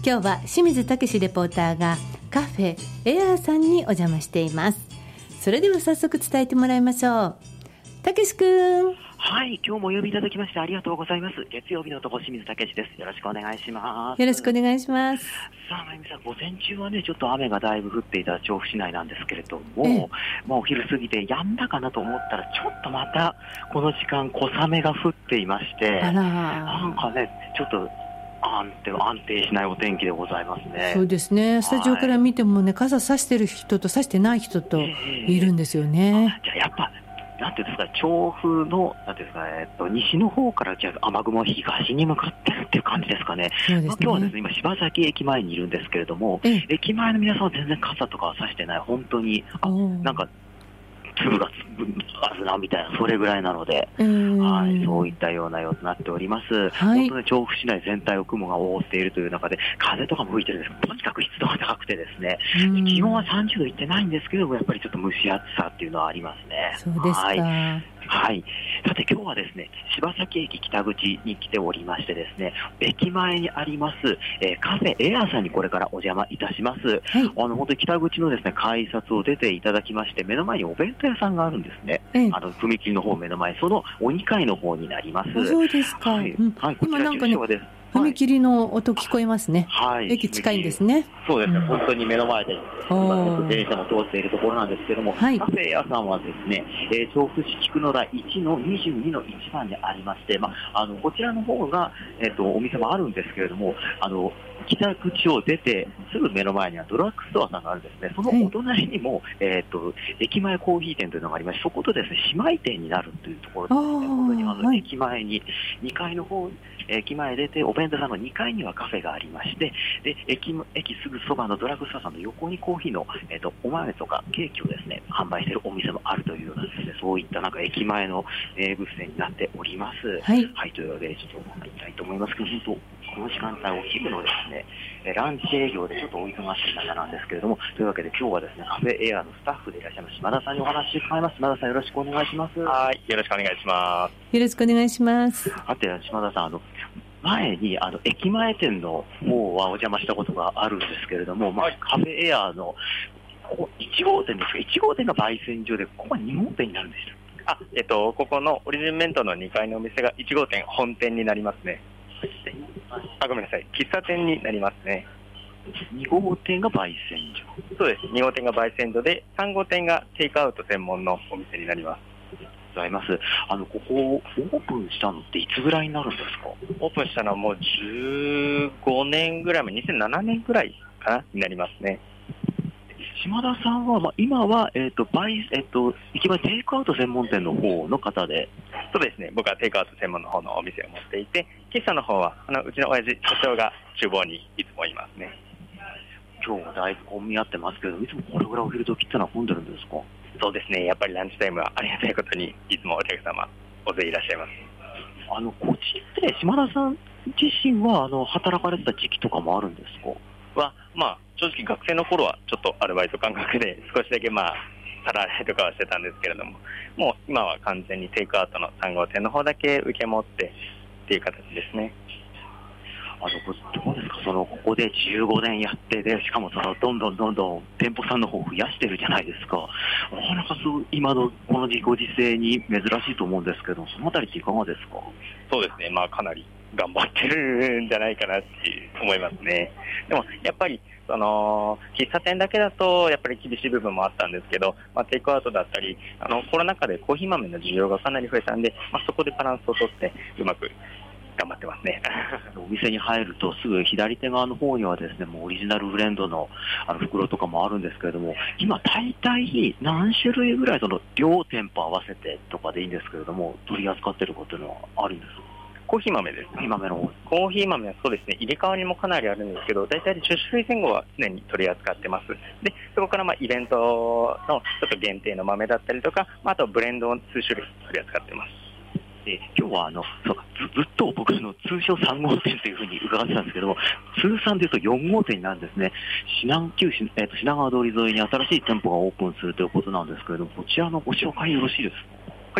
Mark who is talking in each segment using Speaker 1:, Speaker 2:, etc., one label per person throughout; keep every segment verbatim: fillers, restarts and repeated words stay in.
Speaker 1: 今日は清水武レポーターがカフェエアーさんにお邪魔しています。それでは早速伝えてもらいましょう。武くん。
Speaker 2: はい、今日もお呼びいただきましてありがとうございます。月曜日の男清水武です。よろしくお願いします。
Speaker 1: よろしくお願いします。
Speaker 2: さあ、まゆみさん、午前中はねちょっと雨がだいぶ降っていた調布市内なんですけれども、まあ、お昼過ぎて止んだかなと思ったらちょっとまたこの時間小雨が降っていまして、
Speaker 1: あら
Speaker 2: なんかねちょっと安定安定しないお天気でございますね。
Speaker 1: そうですね。スタジオから見てもね、傘差してる人と差してない人といるんですよね。
Speaker 2: えー、じゃあやっぱなんていうんですか、調布のなんていうんですか、えっと、西の方からじゃあ雨雲は東に向かってるっていう感じですかね。
Speaker 1: そうですね。
Speaker 2: まあ、今日はですね、今柴崎駅前にいるんですけれども、ええ、駅前の皆さんは全然傘とかは差してない。本当にあなんか粒があるなみたいな、それぐらいなので、はい、そういったような様子になっております。はい、本当に調布市内全体を雲が覆っているという中で、風とかも吹いてるんですけど、とにかく湿度が高くてですね、気温はさんじゅうどいってないんですけども、やっぱりちょっと蒸し暑さっていうのはありますね。
Speaker 1: そうですか。
Speaker 2: はいはい、さて今日はですね、柴崎駅北口に来ておりましてですね、駅前にあります、えー、カフェエアーさんにこれからお邪魔いたします。はい、あの本当に北口のですね改札を出ていただきまして、目の前にお弁当屋さんがあるんですね。ええ、あの踏切の方目の前、そのおにかいの方になります。
Speaker 1: そうですか。はい、うん、はい、こちら住所です。踏切の音聞こえますね。はい、駅近いんですね。
Speaker 2: そうですね、うん、本当に目の前で電車も通っているところなんですけども、はい、カフェ屋さんはですね、えー、調布市菊野台いちのにじゅうにのいちばんにありまして、まあ、あのこちらの方が、えーと、お店もあるんですけれども、あの北口を出てすぐ目の前にはドラッグストアさんがあるんですね。そのお隣にも、えーと、駅前コーヒー店というのがありまして、そことですね姉妹店になるというところですね。本当にあの、はい、駅前ににかいの方、駅前出てお弁当さんのにかいにはカフェがありまして、で 駅, 駅すぐそばのドラッグストアさんの横にコーヒーの、えーと、お豆とかケーキをですね販売しているお店もあるというようなですね、そういったなんか駅前の名物店になっております。はい、はい、というわけでちょっと参りたいと思いますけど、本当この時間帯お昼のですねランチ営業でちょっとお忙しい中なんですけれども、というわけで今日はですねカフェエアのスタッフでいらっしゃいます島田さんにお話伺います。島田さん、よろしくお願いします。
Speaker 3: はい、よろしくお願いします。
Speaker 1: よろしくお願いします。
Speaker 2: あて島田さん、あの前にあの駅前店の方はお邪魔したことがあるんですけれども、まあ、カフェエアのここいち号店ですが、いち号店が焙煎所で、ここはに号店になるんでしょうか。
Speaker 3: あ、えっと、ここのオリジンメントのにかいのお店がいち号店本店になりますね。あ、ごめんなさい、喫茶店になりますね。
Speaker 2: に号店が焙煎所。
Speaker 3: そうです、に号店が焙煎所で、さん号店がテイクアウト専門のお店になります。
Speaker 2: ございます。あのここオープンしたのっていつぐらいになるんですか？
Speaker 3: オープンしたのはもうじゅうごねんぐらい前、にせんななねんぐらいかなになりますね。
Speaker 2: 島田さんは、まあ、今は、えーとバイえーと、駅前テイクアウト専門店の方の方で。
Speaker 3: そうですね、僕はテイクアウト専門の方のお店を持っていて、喫茶の方はあのうちの親父社長が厨房にいつもいますね。
Speaker 2: 今日はだいぶ混み合ってますけど、いつもこれぐらいお昼時ってのは混んでるんですか？
Speaker 3: そうですね、やっぱりランチタイムはありがたいことにいつもお客様大勢いらっしゃいます。
Speaker 2: あのこっちって島田さん自身はあの働かれてた時期とかもあるんですか？
Speaker 3: は、まあ、正直学生の頃はちょっとアルバイト感覚で少しだけまあ皿洗いとかはしてたんですけれども、もう今は完全にテイクアウトのさん号店の方だけ受け持ってっていう形ですね。
Speaker 2: あのどうですか、そのここでじゅうごねんやってで、しかもそのどんどんどんどん店舗さんの方を増やしてるじゃないですか。なかなかそう今のこのご時世に珍しいと思うんですけど、そのあたりっていかがですか？
Speaker 3: そうですね、まあかなり頑張ってるんじゃないかなって思いますね。でもやっぱりその喫茶店だけだとやっぱり厳しい部分もあったんですけど、まあ、テイクアウトだったりあのコロナ禍でコーヒー豆の需要がかなり増えたんで、まあ、そこでバランスをとってうまく頑張ってますね。
Speaker 2: お店に入るとすぐ左手側の方にはですね、もうオリジナルブレンドのあの袋とかもあるんですけれども、今大体何種類ぐらいその両店舗合わせてとかでいいんですけれども取り扱ってることのはあるんですか？
Speaker 3: コーヒー豆です、ね、
Speaker 2: コーヒー豆の方
Speaker 3: コーヒー豆はそうですね、入れ替わりもかなりあるんですけど、大体じゅっしゅるい前後は常に取り扱ってます。でそこからまあイベントのちょっと限定の豆だったりとか、まあ、あとブレンドを数種類取り扱ってます。
Speaker 2: で今日はあのそうか ず, ずっと僕の通称さん号店というふうに伺ってたんですけども、通算でいうとよん号店になるんですね。品旧、えー、と品川通り沿いに新しい店舗がオープンするということなんですけれども、こちらのご紹介よろしいですか？
Speaker 3: はい、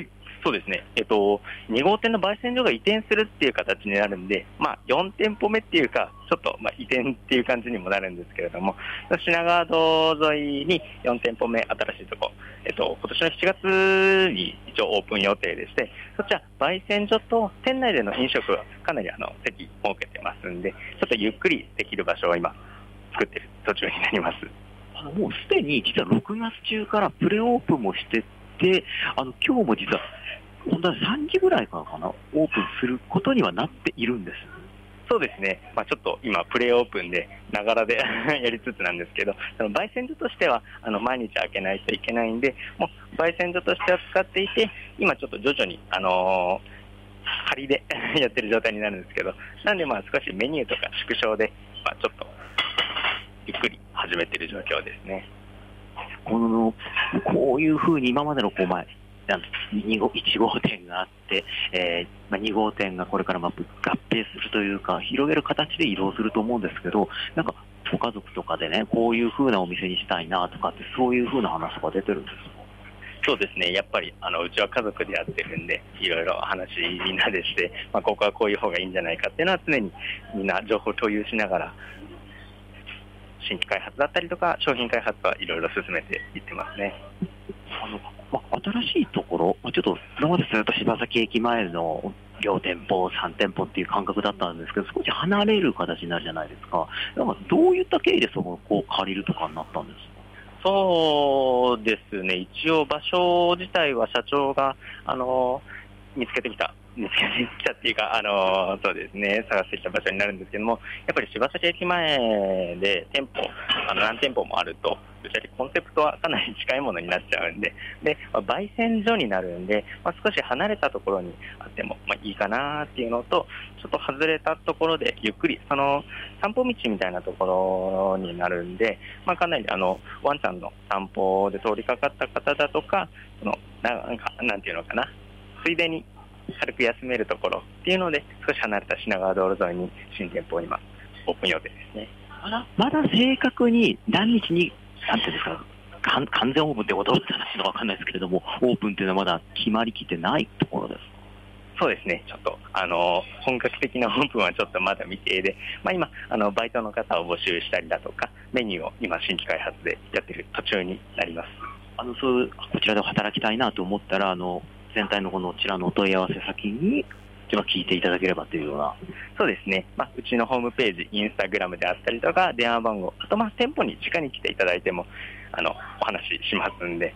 Speaker 3: そうですね、えっと、に号店の焙煎所が移転するっていう形になるんで、まあ、よん店舗目っていうか、ちょっとまあ移転っていう感じにもなるんですけれども、品川道沿いによん店舗目、新しいとこ、えっと、今年のしちがつに一応オープン予定でして、そちら、焙煎所と店内での飲食はかなりあの席設けてますんで、ちょっとゆっくりできる場所を今、作ってる途中になります。
Speaker 2: あのもうすでに実はろくがつ中からプレオープンもしてて、あの今日も実は本当はさんじぐらいからかな、オープンすることにはなっているんです。
Speaker 3: そうですね、まあ、ちょっと今、プレオープンで、ながらでやりつつなんですけど、その焙煎所としてはあの毎日開けないといけないんで、もう焙煎所としては使っていて、今ちょっと徐々に、あのー、仮でやってる状態になるんですけど、なんでまあ少しメニューとか縮小で、まあ、ちょっとゆっくり始めてる状況ですね。
Speaker 2: このこういうふうに今までのこう前に号いち号店があって、えーまあ、に号店がこれからまあ合併するというか広げる形で移動すると思うんですけど、なんかご家族とかでね、こういうふうなお店にしたいなとかって、そういうふうな話とか出てるんですか？
Speaker 3: そうですね、やっぱりあのうちは家族でやってるんで、いろいろ話みんなでして、まあ、ここはこういう方がいいんじゃないかっていうのは常にみんな情報共有しながら、新規開発だったりとか商品開発はいろいろ進めていってますね。
Speaker 2: あのまあ、新しいところ、ちょっと今までずっと柴崎駅前の両店舗、さん店舗っていう感覚だったんですけど、少し離れる形になるじゃないですか。なんかどういった経緯でそこを借りるとかになったんですか？
Speaker 3: そうですね、一応場所自体は社長があの見つけてきた、見つけてきたっていうか、あのそうですね、探してきた場所になるんですけども、やっぱり柴崎駅前で店舗、あの何店舗もあると、ぶっちゃけコンセプトはかなり近いものになっちゃうんで、で、まあ、焙煎所になるんで、まあ、少し離れたところにあっても、まあ、いいかなっていうのと、ちょっと外れたところでゆっくり、その散歩道みたいなところになるんで、まあ、かなりあのワンちゃんの散歩で通りかかった方だとか、そのなんかなんていうのかな、ついでに軽く休めるところっていうので、少し離れた品川道路沿いに新店舗を今オープン予定ですね。
Speaker 2: まだまだ正確に何日に、なんていうんですか、完完全オープンってことは話のわかんないですけれども、オープンっていうのはまだ決まりきってないところですか？
Speaker 3: そうですね、ちょっとあの本格的なオープンはちょっとまだ未定で、まあ、今あのバイトの方を募集したりだとか、メニューを今新規開発でやっている途中になります。
Speaker 2: あのそういうこちらで働きたいなと思ったら、あの全体のこのこちらのお問い合わせ先に聞いていただければというような。
Speaker 3: そうですね、まあ、うちのホームページ、インスタグラムであったりとか、電話番号、あとまあ店舗に直に来ていただいてもあのお話ししますんで。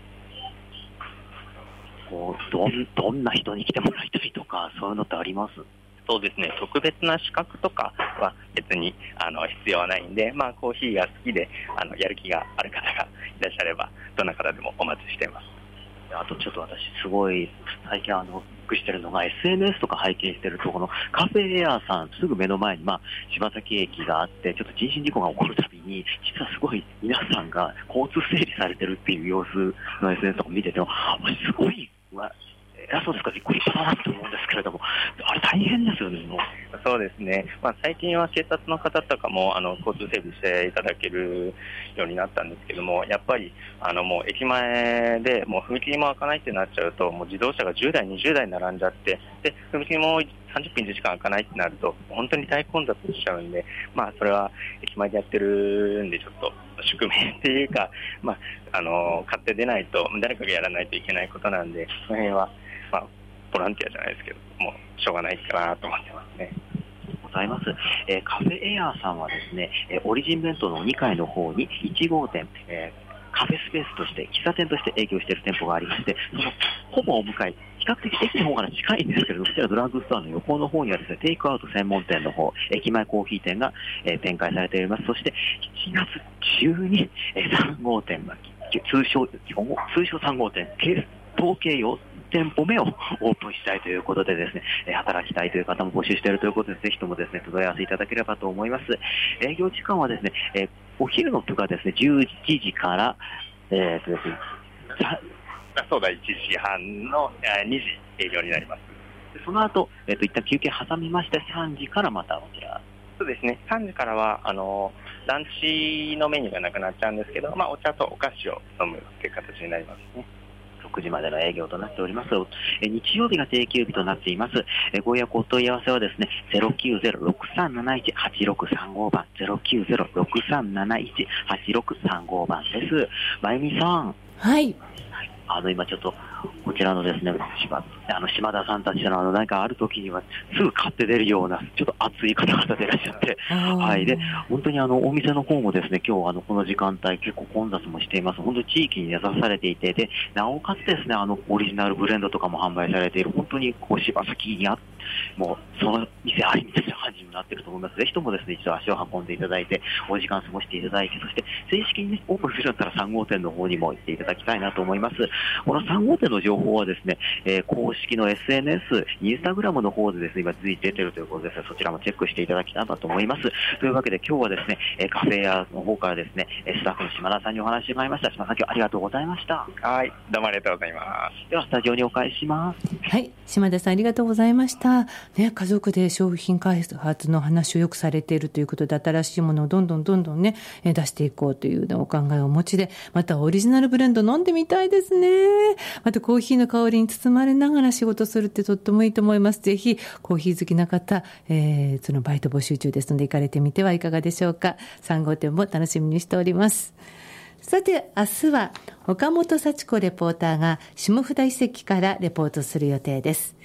Speaker 2: こう ど, んどんな人に来てもらいたいとか、そういうのってあります？
Speaker 3: そうですね、特別な資格とかは別にあの必要はないんで、まあ、コーヒーが好きであのやる気がある方がいらっしゃれば、どなたからでもお待ちしています。
Speaker 2: あとちょっと私すごい最近あのびっくりしてるのが エスエヌエス とか拝見してると、このカフェエアさんすぐ目の前に、まあ、柴崎駅があって、ちょっと人身事故が起こるたびに実はすごい皆さんが交通整理されてるっていう様子の エスエヌエス とか見てても、すごい偉そうですか、びっくりしたなと思うんですけれども、あれ大変ですよね。
Speaker 3: そうですね、まあ、最近は警察の方とかもあの交通整備していただけるようになったんですけども、やっぱりあのもう駅前でもう踏切も開かないってなっちゃうと、もう自動車がじゅうだい、にじゅうだい並んじゃって、で踏切もさんじゅっぷん、いちじかん開かないってなると、本当に大混雑しちゃうんで、まあ、それは駅前でやってるんで、ちょっと宿命っていうか、まあ、あの買って出ないと、誰かがやらないといけないことなんで、その辺は、まあ、ボランティアじゃないですけど、もうしょうがないかなと思ってますね。
Speaker 2: ございます。えー、カフェエアさんはですね、えー、オリジン弁当のにかいの方にいち号店、えー、カフェスペースとして喫茶店として営業している店舗がありまして、そのほぼお向かい、比較的駅の方から近いんですけれども、こちらドラッグストアの横の方にはですね、テイクアウト専門店の方、駅前コーヒー店が、えー、展開されております。そしてしちがつ中に、えー、さん号店が通称通称さん号店、統計よん店舗目をオープンしたいということでですね、働きたいという方も募集しているということで、ぜひともですね、問い合わせいただければと思います。営業時間はですね、えー、お昼の部がですね、じゅういちじから、えーとですね、
Speaker 3: そうだ、いちじはんのにじ営業になります。
Speaker 2: その後、えーと、一旦休憩挟みまして、さんじからまたこちら。
Speaker 3: そうですね、さんじからはあのランチのメニューがなくなっちゃうんですけど、まあ、お茶とお菓子を飲むという形になりますね。
Speaker 2: ろくじまでの営業となっております。えー、日曜日が定休日となっています。えー、ご予約お問い合わせはですね、ゼロきゅうゼロ ろくさんなないち はちろくさんご 番、ゼロきゅうゼロ ろくさんなないち はちろくさんご 番です。まゆみさん。
Speaker 1: はい。
Speaker 2: あの、今ちょっと、こちらのですね、島、あの、島田さんたちのあの、何かある時には、すぐ買って出るような、ちょっと熱い方々でいらっしゃって、はい。で、本当にあの、お店の方もですね、今日あの、この時間帯結構混雑もしています。本当に地域に根ざされていて、で、なおかつですね、あの、オリジナルブレンドとかも販売されている、本当にこう、柴崎にあもう、その店ありみたいな感じになっていると思います。ぜひともですね、一度足を運んでいただいて、お時間過ごしていただいて、そして、正式にね、オープンするんだったらさん号店の方にも行っていただきたいなと思います。このさん号店の情報はですね、えー、公式の エスエヌエス、インスタグラムの方でですね、今随時出ているということですので、そちらもチェックしていただきたいなと思います。というわけで今日はですね、えー、カフェ屋の方からですね、スタッフの島田さんにお話を伺いました。島田さん、今日ありがとうございました。
Speaker 3: はい、どうもありがとうございます。
Speaker 2: では、スタジオにお返しします。
Speaker 1: はい、島田さんありがとうございました。ね、家族で商品開発の話をよくされているということで、新しいものをどんどんどんどんね、出していこうというお考えをお持ちで、またオリジナルブレンド飲んでみたいですね。またコーヒーの香りに包まれながら仕事するってとってもいいと思います。ぜひコーヒー好きな方、えー、そのバイト募集中ですので行かれてみてはいかがでしょうか。さん号店も楽しみにしております。さて明日は岡本幸子レポーターが下札遺跡からレポートする予定です。